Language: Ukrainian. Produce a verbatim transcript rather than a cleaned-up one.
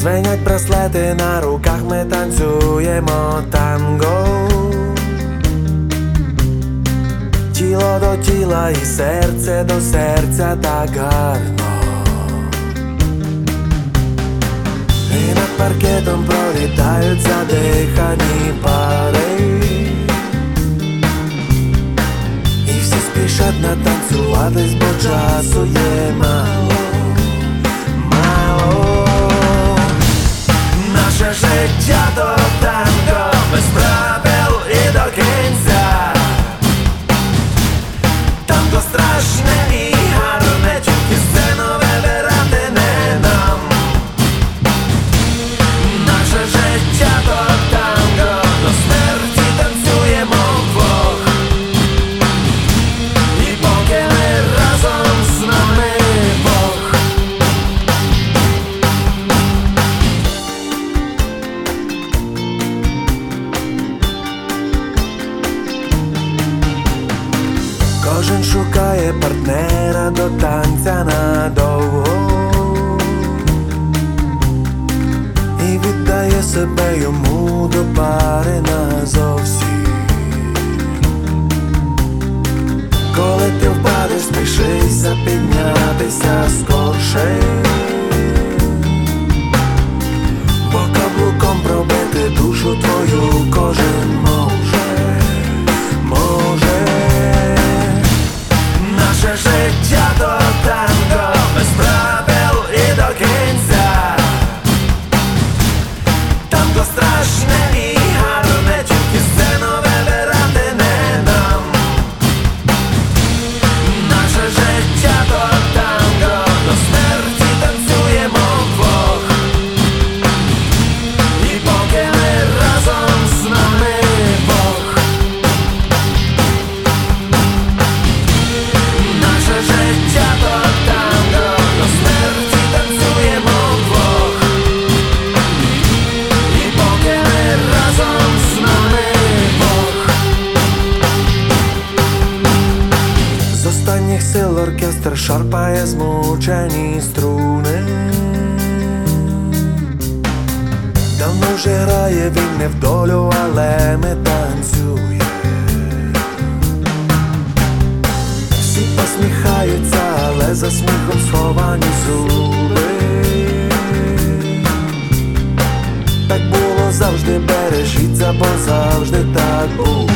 Звенять браслети на руках, ми танцюємо танго. Тіло до тіла і серце до серця так гарно. І над паркетом пролітають задихані пари. І всі спішать натанцюватись, бо часу є мало. Наше життя то танго, без правил і до кінця. Танго страшне і гарне, тільки сцену вибирати не нам. Наше життя то танго, до смерті танцюємо вдвох. І поки ми разом, з нами Бог. Кожен шукає партнера до танця надовго і віддає себе йому до пари назовсім. Коли ти впадеш, спішися піднятися скорше, бо каблуком пробити душу твою кожен може, може. Наше життя то танго, без правил і до кінця. Танго страшне і гарне, тільки сцену вибирати не нам. Наше життя то танго, до смерті танцюємо вдвох. І поки ми разом, з нами Бог. Наше життя то танго, до смерті танцюємо вдвох. І поки ми разом, з нами Бог. З останніх сил оркестр шарпає змучені струни. Давно вже грає він не в долю, але ми танцюємо. Всі посміхаються, але за сміхом сховані зуби. Так було завжди, бережіться, бо завжди так було.